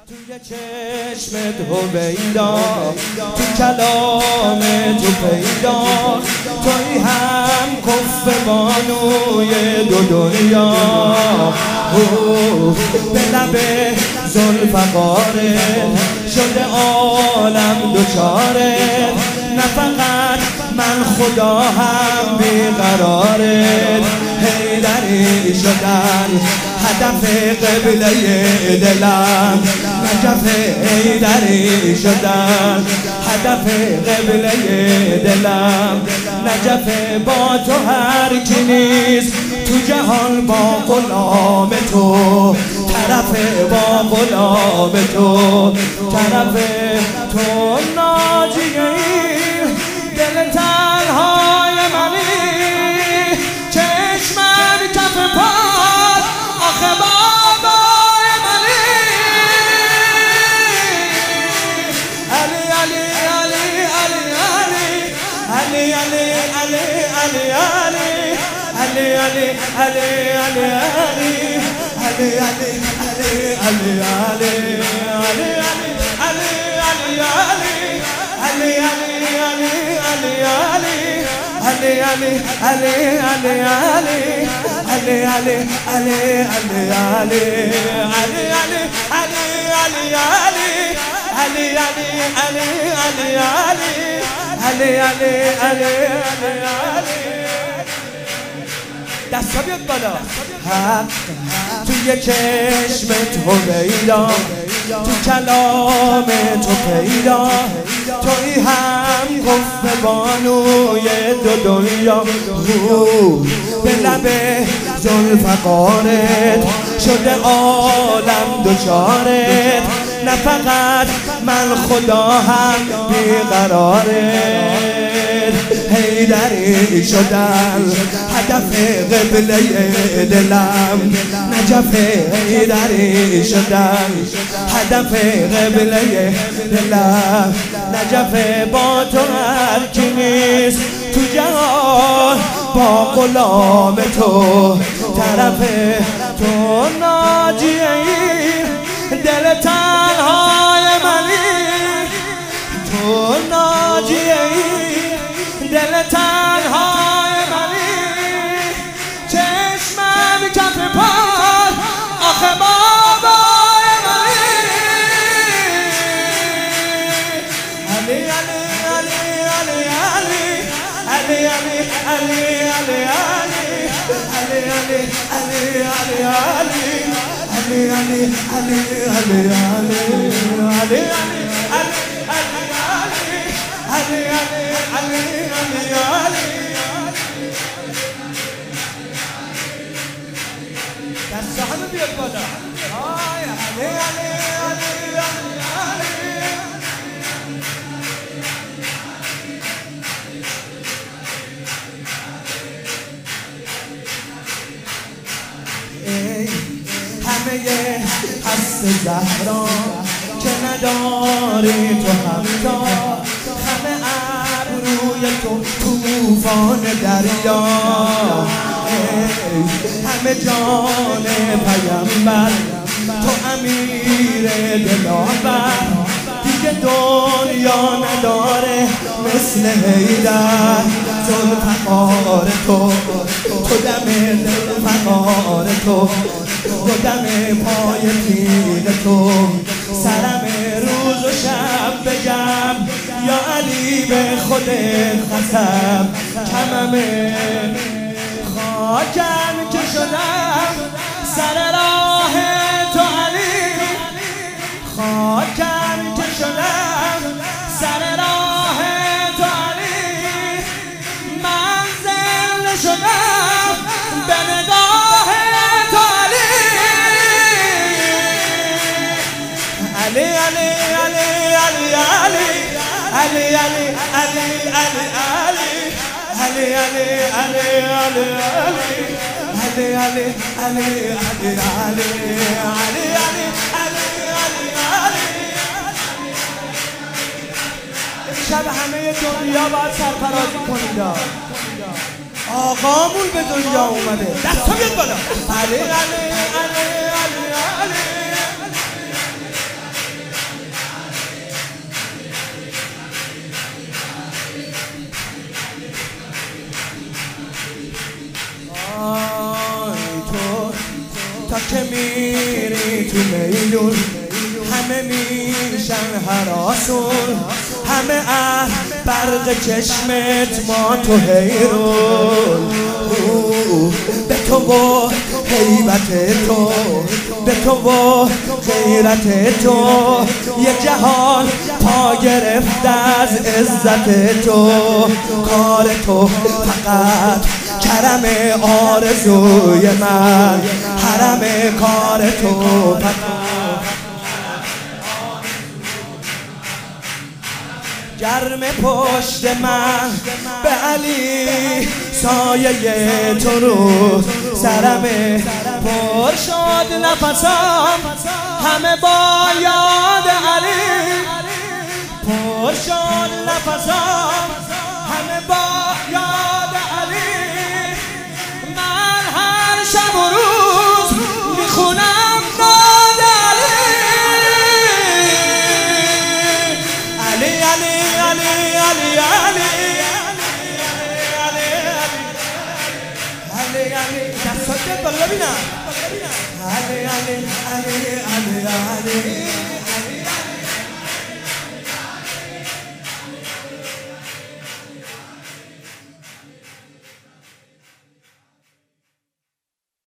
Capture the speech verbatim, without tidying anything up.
توی چشمت هویدا، تو کلام تو پیدا، توی هم کف بانوی دو دنیا. به لب ذوالفقارت شده عالم دوچارت، نه فقط من خدا هم بیقرارت. حیدری شدن هدف قبله دلم، نجف حیدری شدن هدف قبله دلم. نجف با تو هر کی نیست تو جهان، با غلام تو طرف، با غلام تو طرف. تو ناجیه این دل تنهای منی، چشمم کف پاد آخه بابای منی. علی علی علی علی علی علی علی علی علی علی علی علی علی علی علی علی دستا بیاد بالا. حق توی چشمت هویدا، تو کلام تو پیدا، توی هم کف بانوی دو دنیا. به لب ذوالفقارت شده عالم دوچارت، نه فقط من خدا هم بیقرارت. حیدری شدن هدف قبله دلم، نجف حیدری شدن هدف قبله دلم. نجف با تو هر کی نیست تو جهان، با غلام تو طرف. تو ناجیه این دل تنهای منی، تو ناجیه این دل تنهای منی. چشمم کف پاد آخه بابای منی. علی علی علی علی علی علی علی علی علی علی علی علی علی علی علی دسته همه بیاد بالا. ای همه هست زهرا که نداری تو همتا، همه ابروی تو طوفان دریا. همه جان پیامبر تو امیر دلاور، دیگه دنیا نداره مثل حیدر. ذوالفقار تو تو دم ذوالفقار تو، تو دم پای تیغ تو. سرم روز و شب بگم یا علی به خودت خسم، کممه خاکم که شدم سر راه تو علی. خاکم که شدم سر راه تو علی. منزل شدم به نگاه تو علی. علی علی علی علی علی علی علی علی علی علی علی علی علی علی علی علی علی علی. امشب همه دنیا باید سرفرازی کنید. آقامون به دنیا اومده. دستا بیاد بالا. علی علی علی علی علی تو میدون همه میشن هراسون، همه اه برق چشمت ما تو حیرون. به تو و حیبت تو، به تو و غیرت تو، یه جهان پا گرفته از عزت تو. کار تو فقط کرم آرزوی من، حرم کار تو فقط گرم پشت من به علی سایه تو رو سرم پر شد نفسم همه با یاد علی، پر شد نفسم همه با یاد علی. من هر شب و روز میخونم ناد علی، علی علی علی علی علی علی علی علی. دستات بالا ببینم.